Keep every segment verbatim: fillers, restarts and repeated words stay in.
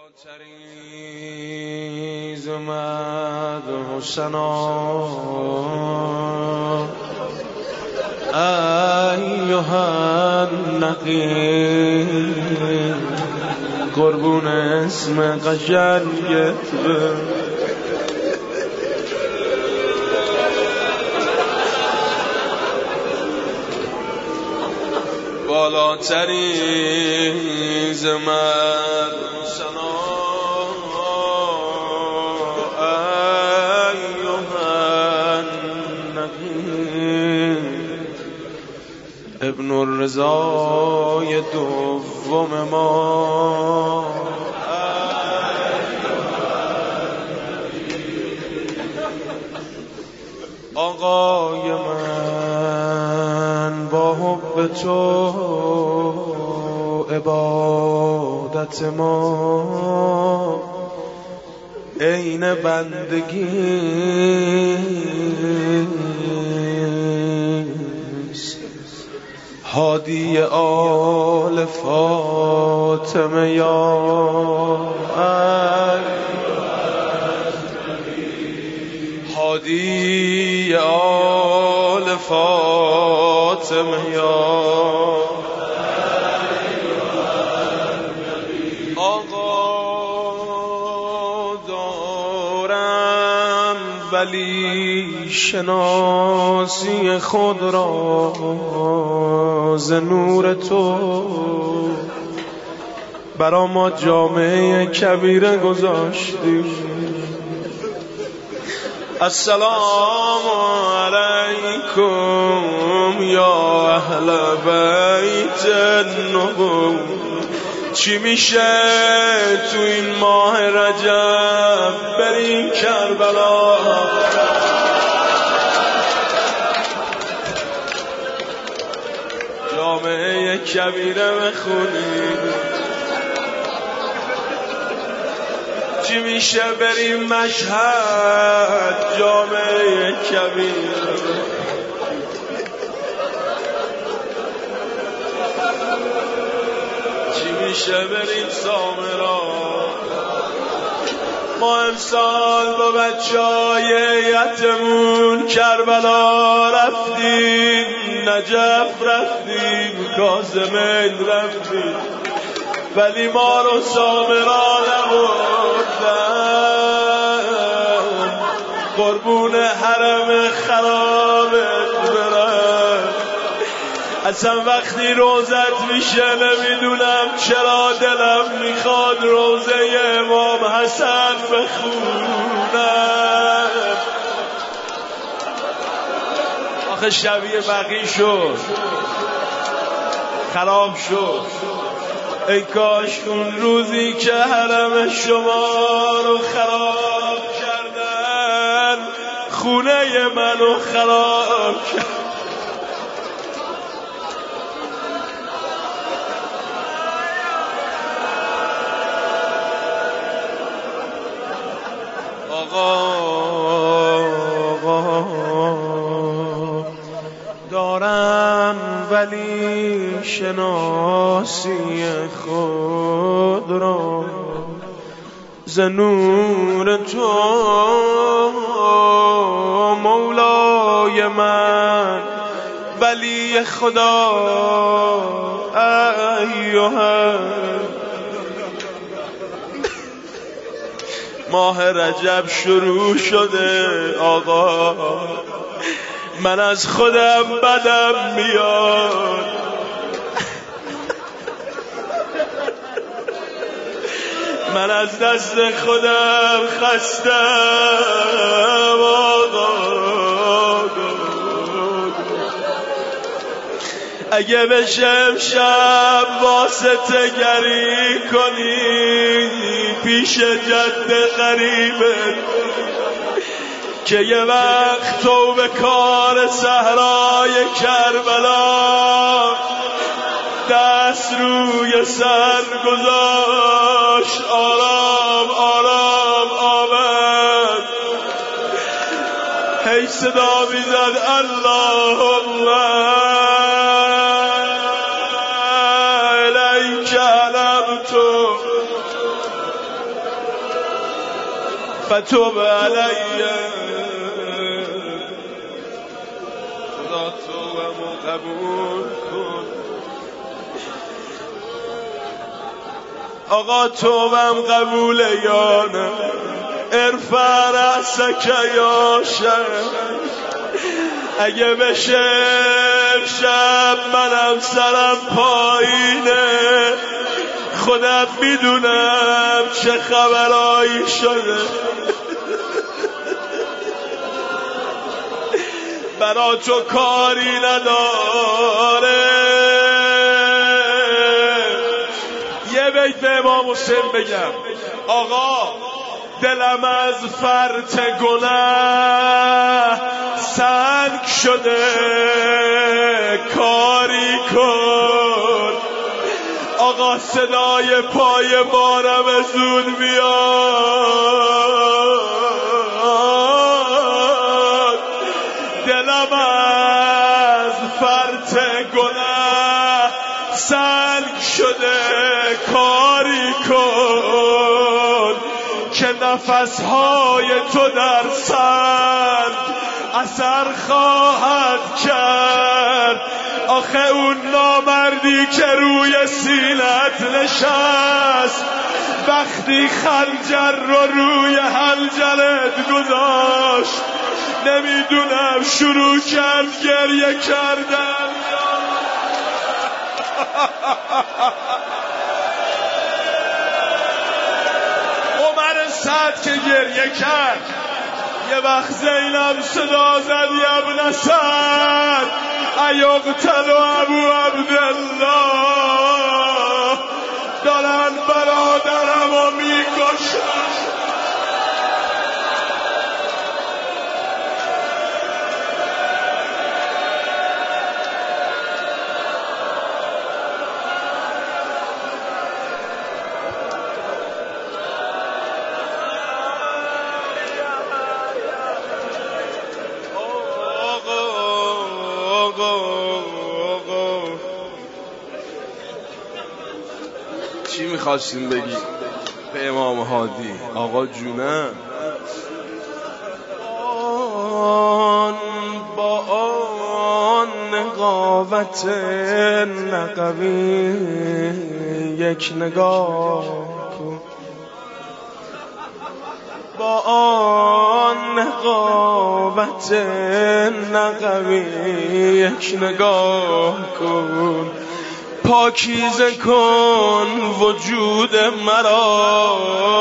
تریز اومد حسنا ایها النقی قربون اسم قشنگت بالاترین زمد سنا ایها النقی ابن الرضای دوم ما آقای من با حب تو عبادت ما عین بندگی هادی آل فاطمه یا هادی آل فاطمه یا آقا دارم ولی شناسی خود را ز نور تو برا ما جامعه کبیره گذاشتی. السلام علیکم یا اهل بیت النبوة. چی میشه تو این ماه رجب بریم کربلا؟ جامعه کبیره بخونیم. چی میشه بریم مشهد جامعه کبیره؟ چی میشه بریم سامرا؟ ما امسال با بچه های یتمون کربلا رفتیم، نجف رفتیم، کاظمین رفتیم، ولی ما رو سامرا نبردن. قربون حرم خرابت برم. اصلا وقتی روزت میشه نمیدونم چرا دلم میخواد روزه امام حسن بخونم. آخه شبیه بقی شد، خراب شد. ای کاش اون روزی که حرم شما رو خراب کردن خونه منو خراب کردن. آقا دارم ولی شناسی خود را ز نور تو مولای من ولی خدا ایها. ماه رجب شروع شده آقا، من از خودم بدم میاد. من از دست خودم خستم آقا. اگه بشم شب واسطه گری کنی پیش جد غریبت که یه وقت تو به کار صحرای کربلا دست روی سر گذاشت، آرام آرام آمد، هی صدا میزد اللهم الیک علمت فتوب علیه. خدا توبه‌مو قبول کن. آقا توبم قبوله یا نه؟ ارفع رأسک یا شب. اگه بشه شب منم سرم پایینه، خودم میدونم چه خبرایی شده. برا تو کاری نداره. یه بیت به امام حسین بگم. آقا دلم از فرط گناه سنگ شده، کاری کن. آقا صدای پای بارم زود بیاد. دلم از فرط گناه سنگ شده، کاری کن که نفسهای تو در سنگ اثر خواهد کرد. آخه اون نامردی که روی سینت نشست، وقتی خنجر رو روی حنجرت گذاشت، نمیدونم شروع کرد گریه کردن. عمر سعد که گریه کرد، یه وقت زینب صدا زد ابن سعد ایقتل ابو عبدالله، دارن برادرمو میکشن. چی میخواستیم بگی به امام هادی؟ آقا جونم. آن با آن نقاوت نقوی یک نگاه کن، با آن نقاوت نقوی یک نگاه کن. پاکیزه کن وجود مرا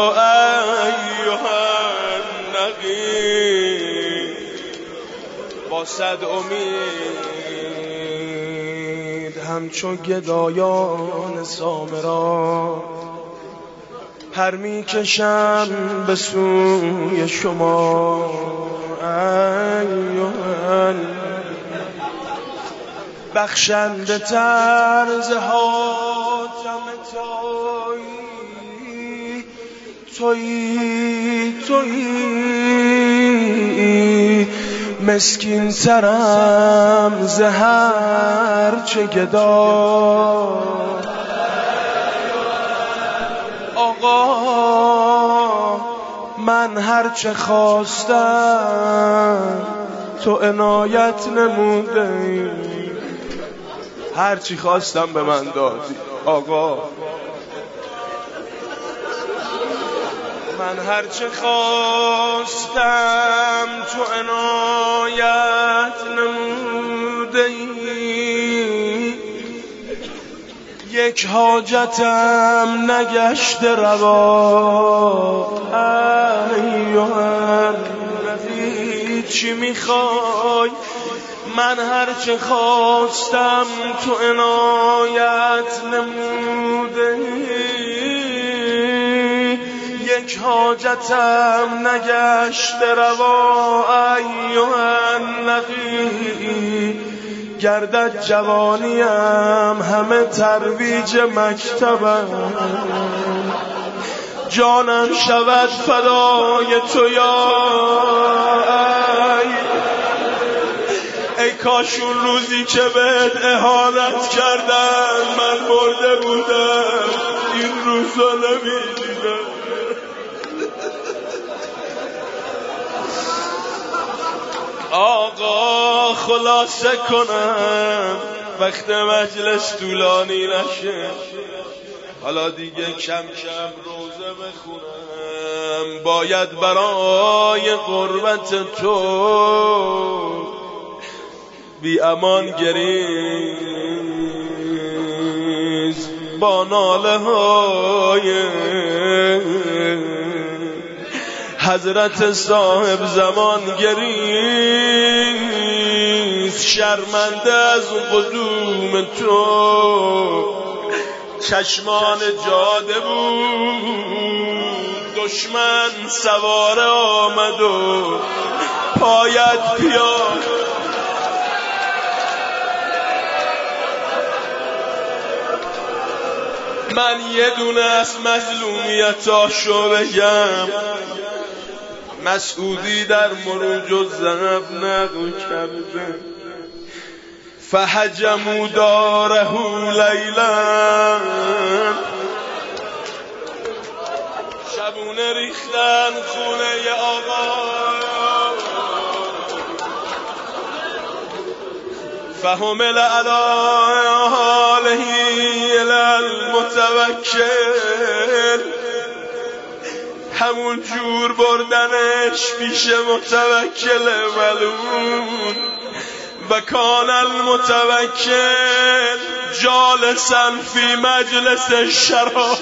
ایها النقی. با صد امید همچو گدایان سامرا پر میکشم به سوی شما ایها بخشنده طرز حاتم تویی تویی تویی مسکین ترم زهر چه گدا. آقا من هرچه خواستم تو عنایت نموده، هرچی خواستم به من دادی. آقا من هرچه خواستم تو عنایت نموده، یک حاجتم نگشت روا ایها النبی. چی میخوای؟ من هرچه خواستم تو عنایت نموده، یک حاجتم نگشت روا ایها النقی. گردد جوانیم همه ترویج مکتبم، جانم شود فدای تو یا ای. ای کاش اون روزی که بهت اهانت کردن من مرده بودم، این روزا نمیدیدم. آقا خلاصه کنم وقت مجلس طولانی نشه، حالا دیگه کم کم روزه بخونم، باید برای قربت تو بی امان گریز با ناله های حضرت صاحب زمان گریز، شرمنده از قدوم تو چشمان جاده بود، دشمن سوار آمد و پایت پیاد. من یه دونه از مظلومیتاشو بگم، مسعودی در مروج و زنب نقل کرده، فهجموا داره لیلا، شبونه ریختن خونه ی آقا، فهمل علی حاله المتوکل، همون جور بردنش پیش متوکل ملعون، و کان المتوکل جالسا فی مجلس الشراب.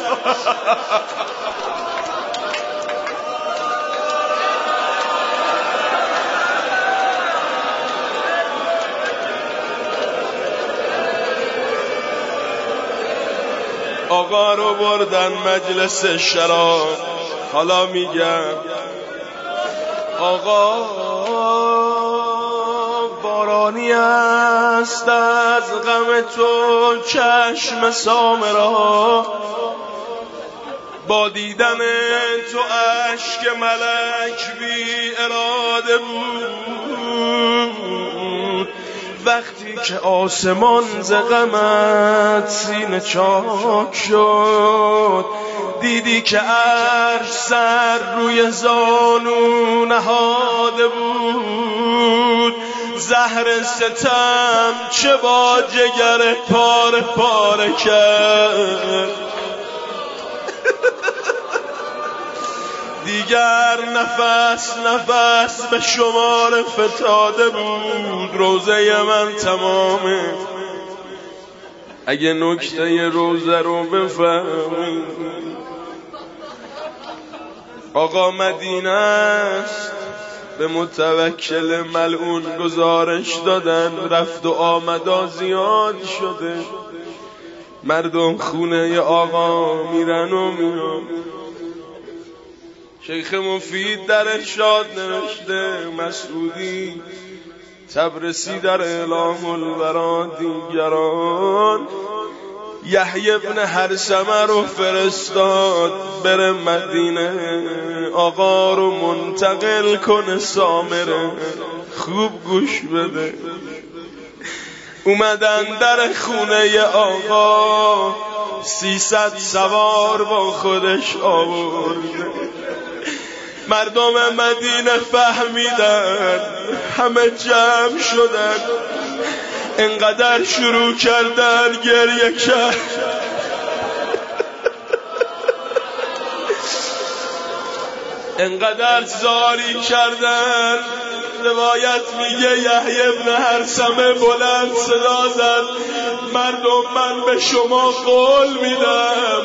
آقا رو بردن مجلس شراب. حالا میگم آقا بارانی است از غم تو چشم سامرا، با دیدن تو اشک ملک بی اراده بود، وقتی که آسمان ز غمت سینه چاک شد، دیدی که عرش سر روی زانو نهاده بود، زهر ستم چه با جگر پاره پاره کرد، دیگر نفس نفس به شمار فتاده بود. روزه من تمامه، اگه نکته روزه رو بفهمی، آقا مدینه است به متوکل ملعون گزارش دادن رفت و آمدا زیاد شده، مردم خونه آقا میرن و میان. شیخ مفید در ارشاد نوشته، مسعودی تبرسی در اعلام الورا دیگران، یحیی ابن هرثمه رو فرستاد بره مدینه، آقا رو منتقل کنه سامره. خوب گوش بده، اومدن در خونه آقا، سیصد سوار با خودش آورده، مردم مدینه فهمیدن، همه جمع شدن، انقدر شروع کردن گریه کرد، انقدر زاری کردن. روایت میگه یحیی ابن هرثمه بلند صدا زد، مردم من به شما قول میدم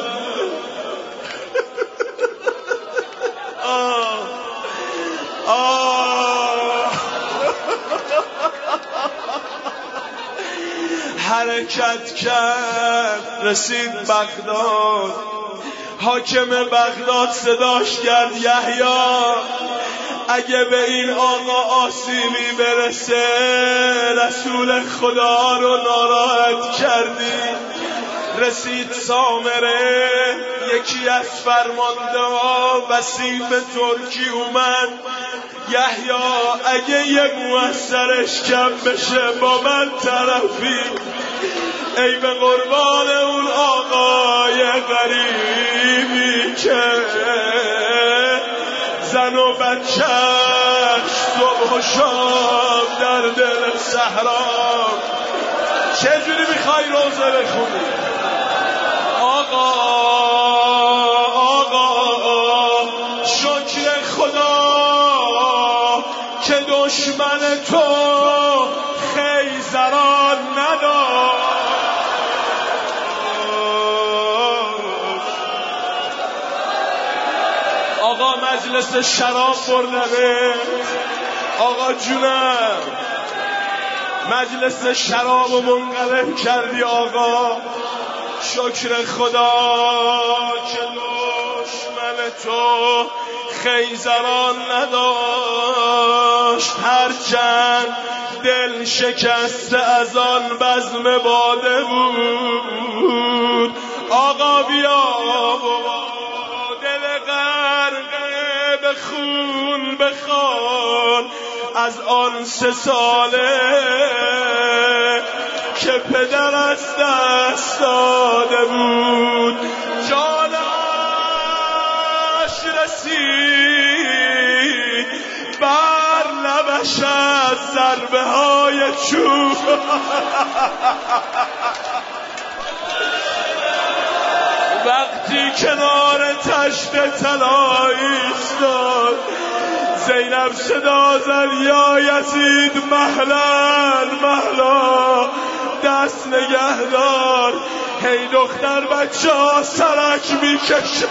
آه آه حرکت کرد، رسید بغداد، حاکم بغداد صداش کرد، یحیی اگه به این آقا آسیبی برسه رسول خدا رو ناراحت کردی. رسید سامره، یکی از فرمانده ها وسیف ترکی اومد، یحیی اگه یه موثرش کم بشه با من طرفی، ای به قربان اون آقای غریبی که زن و بچه‌ش صبح و شام در دل صحرا. چجوری میخوای روزه بخونی؟ آقا آقا شکر خدا که دشمن تو خیزران نداشت. آقا مجلس شراب بردنه. آقا جونم مجلس شراب و منقلب کردی. آقا شکر خدا که دشمن تو خیزران نداشت. هرچند دل شکسته از آن بزم باده بود. آقا بیا دل غرقه به خون بخوان از آن سه ساله که پدر از دست داده بود. جانش رسید بر لبش از ضربه های چوب. وقتی کنار تشت طلا ایستاد زینب صدا زد یا یزید مهلا مهلا دست نگهدار. هی دختر بچه ها سرک میکشه.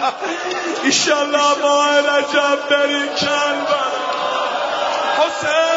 ایشالله ماه رجب بریم کربلا. حسین